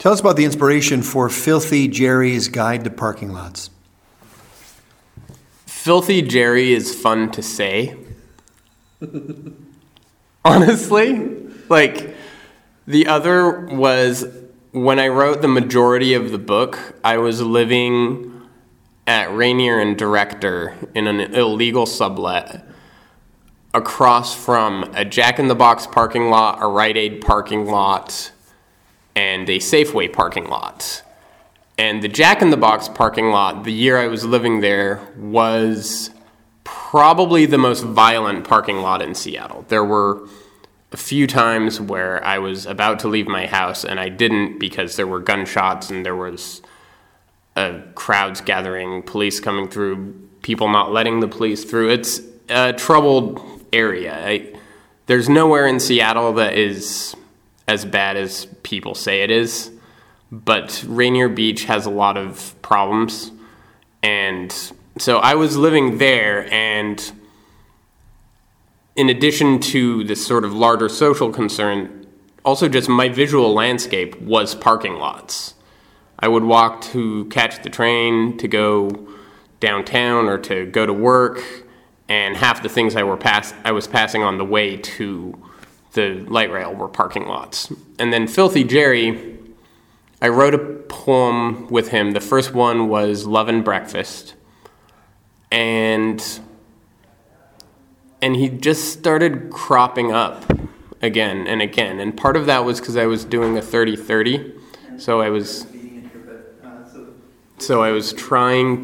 Tell us about the inspiration for Filthy Jerry's Guide to Parking Lots. Filthy Jerry is fun to say. Honestly. The other was, when I wrote the majority of the book, I was living at Rainier and Director in an illegal sublet across from a Jack in the Box parking lot, a Rite Aid parking lot, and a Safeway parking lot. And the Jack in the Box parking lot, the year I was living there, was probably the most violent parking lot in Seattle. There were a few times where I was about to leave my house and I didn't because there were gunshots and there was crowds gathering, police coming through, people not letting the police through. It's a troubled area. There's nowhere in Seattle that is as bad as people say it is, but Rainier Beach has a lot of problems. And so I was living there, and in addition to this sort of larger social concern, also just my visual landscape was parking lots. I would walk to catch the train to go downtown or to go to work, and half the things I was passing on the way to the light rail were parking lots. And then Filthy Jerry, I wrote a poem with him. The first one was Love and Breakfast. And he just started cropping up again and again. And part of that was because I was doing a 30-30. So I was trying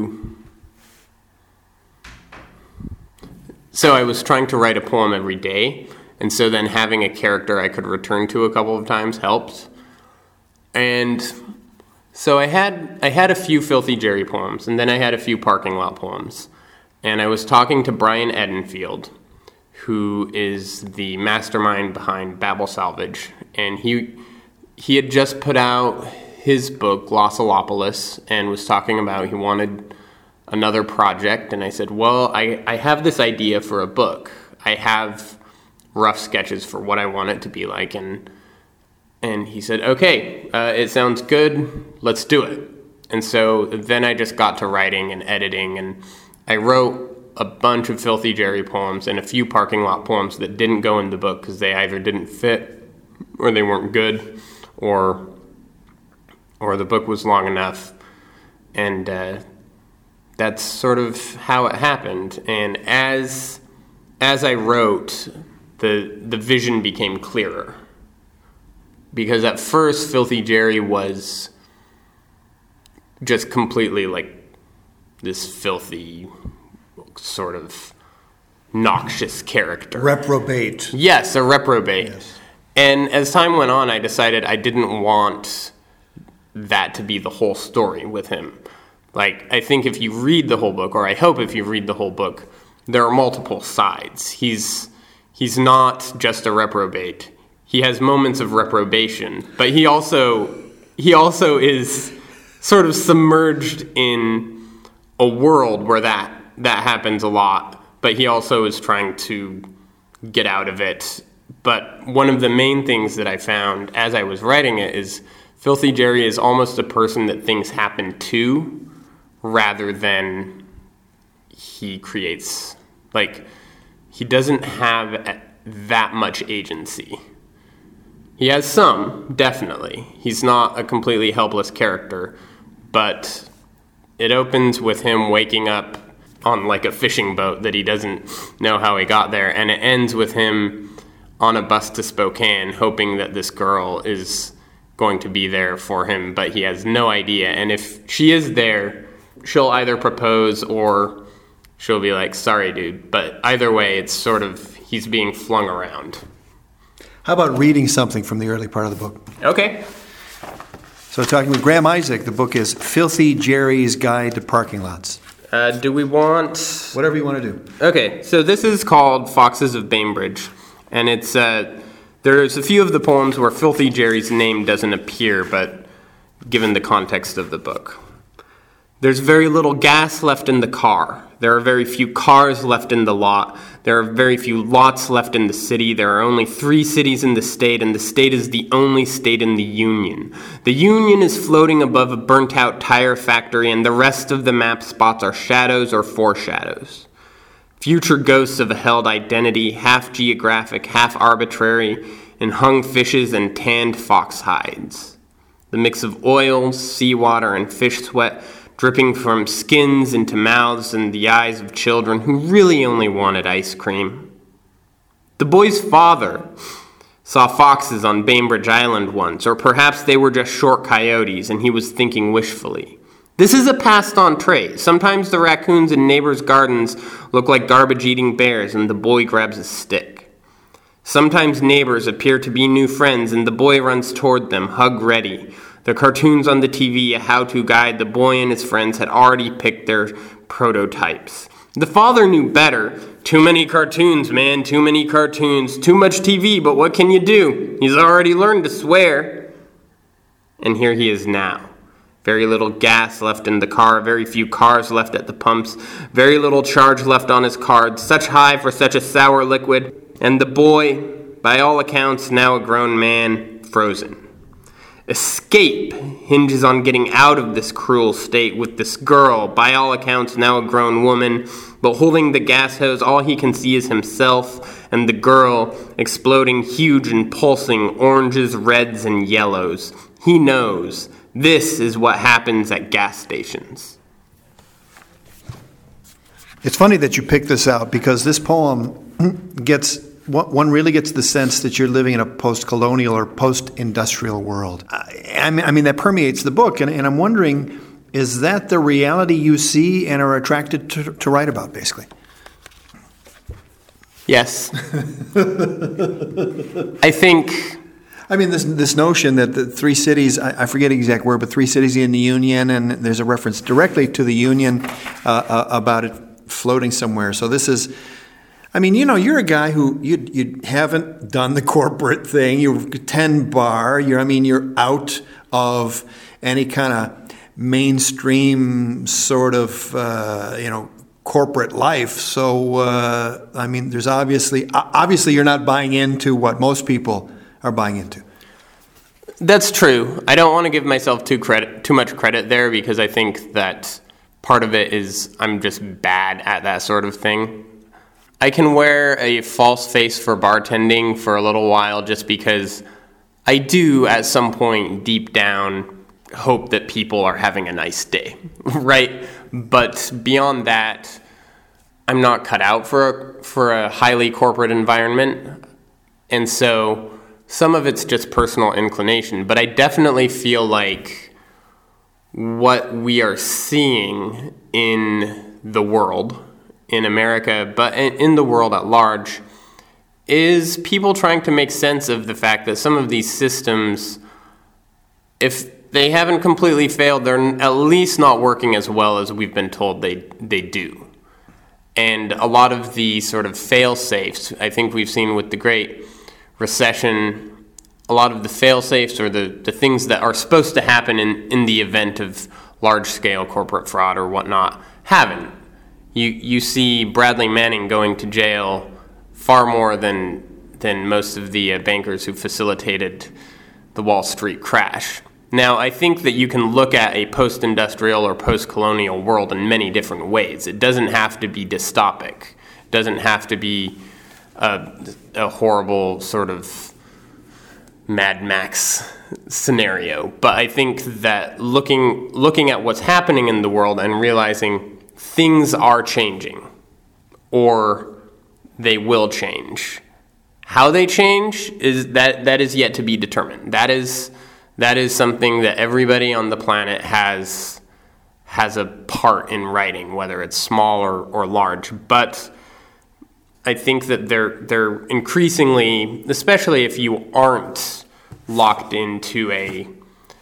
to write a poem every day. And so then having a character I could return to a couple of times helped. And so I had a few Filthy Jerry poems, and then I had a few parking lot poems. And I was talking to Brian Edenfield, who is the mastermind behind Babel Salvage. And he had just put out his book, Glossolopolis, and was talking about he wanted another project. And I said, well, I have this idea for a book. I have rough sketches for what I want it to be like. And he said, okay, it sounds good. Let's do it. And so then I just got to writing and editing, and I wrote a bunch of Filthy Jerry poems and a few parking lot poems that didn't go in the book because they either didn't fit or they weren't good or the book was long enough. And that's sort of how it happened. And as I wrote, the vision became clearer. Because at first, Filthy Jerry was just completely like this filthy, sort of noxious character. Reprobate. Yes, a reprobate. Yes. And as time went on, I decided I didn't want that to be the whole story with him. Like, I think if you read the whole book, or I hope if you read the whole book, there are multiple sides. He's not just a reprobate. He has moments of reprobation, but he also is sort of submerged in a world where that happens a lot, but he also is trying to get out of it. But one of the main things that I found as I was writing it is Filthy Jerry is almost a person that things happen to rather than he creates. Like, he doesn't have that much agency. He has some, definitely. He's not a completely helpless character, but it opens with him waking up on like a fishing boat that he doesn't know how he got there, and it ends with him on a bus to Spokane hoping that this girl is going to be there for him, but he has no idea. And if she is there, she'll either propose or she'll be like, sorry, dude. But either way, it's sort of, he's being flung around. How about reading something from the early part of the book? Okay. So talking with Graham Isaac, the book is Filthy Jerry's Guide to Parking Lots. Do we want... Whatever you want to do. Okay, so this is called Foxes of Bainbridge. And it's there's a few of the poems where Filthy Jerry's name doesn't appear, but given the context of the book. There's very little gas left in the car. There are very few cars left in the lot. There are very few lots left in the city. There are only 3 cities in the state, and the state is the only state in the Union. The Union is floating above a burnt-out tire factory, and the rest of the map spots are shadows or foreshadows. Future ghosts of a held identity, half geographic, half arbitrary, in hung fishes and tanned fox hides. The mix of oil, seawater, and fish sweat dripping from skins into mouths and the eyes of children who really only wanted ice cream. The boy's father saw foxes on Bainbridge Island once, or perhaps they were just short coyotes and he was thinking wishfully. This is a passed-on trait. Sometimes the raccoons in neighbors' gardens look like garbage-eating bears and the boy grabs a stick. Sometimes neighbors appear to be new friends and the boy runs toward them, hug ready. The cartoons on the TV, a how-to guide, the boy and his friends had already picked their prototypes. The father knew better. Too many cartoons, man, too many cartoons. Too much TV, but what can you do? He's already learned to swear. And here he is now. Very little gas left in the car, very few cars left at the pumps, very little charge left on his card, such high for such a sour liquid, and the boy, by all accounts, now a grown man, frozen. Escape hinges on getting out of this cruel state with this girl, by all accounts now a grown woman, but holding the gas hose, all he can see is himself and the girl exploding huge and pulsing oranges, reds, and yellows. He knows this is what happens at gas stations. It's funny that you picked this out because this poem one really gets the sense that you're living in a post-colonial or post-industrial world. I mean that permeates the book, and I'm wondering, is that the reality you see and are attracted to write about, basically? Yes. I think... I mean, this notion that the 3 cities, I forget the exact word, but 3 cities in the Union, and there's a reference directly to the Union about it floating somewhere. So this is... I mean, you're a guy who you haven't done the corporate thing. You're 10 bar. You're out of any kind of mainstream sort of corporate life. So there's obviously you're not buying into what most people are buying into. That's true. I don't want to give myself too much credit there because I think that part of it is I'm just bad at that sort of thing. I can wear a false face for bartending for a little while just because I do, at some point, deep down, hope that people are having a nice day, right? But beyond that, I'm not cut out for a highly corporate environment. And so some of it's just personal inclination. But I definitely feel like what we are seeing in the world, in America, but in the world at large, is people trying to make sense of the fact that some of these systems, if they haven't completely failed, they're at least not working as well as we've been told they do. And a lot of the sort of fail-safes, I think we've seen with the Great Recession, a lot of the fail-safes or the things that are supposed to happen in the event of large-scale corporate fraud or whatnot haven't. You see Bradley Manning going to jail far more than most of the bankers who facilitated the Wall Street crash. Now, I think that you can look at a post-industrial or post-colonial world in many different ways. It doesn't have to be dystopic. It doesn't have to be a horrible sort of Mad Max scenario. But I think that looking at what's happening in the world and realizing things are changing, or they will change. How they change is that is yet to be determined. That is something that everybody on the planet has a part in writing, whether it's small or large. But I think that they're increasingly, especially if you aren't locked into a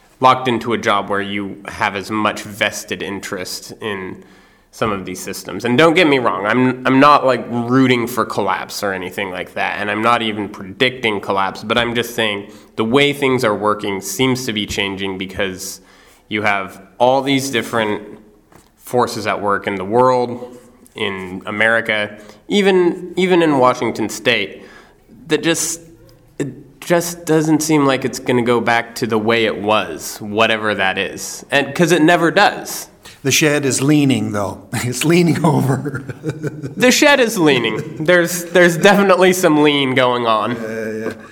job where you have as much vested interest in some of these systems. And don't get me wrong, I'm not like rooting for collapse or anything like that, and I'm not even predicting collapse, but I'm just saying the way things are working seems to be changing because you have all these different forces at work in the world, in America, even in Washington State, that it just doesn't seem like it's going to go back to the way it was, whatever that is, and because it never does. The shed is leaning, though. It's leaning over. The shed is leaning. There's definitely some lean going on.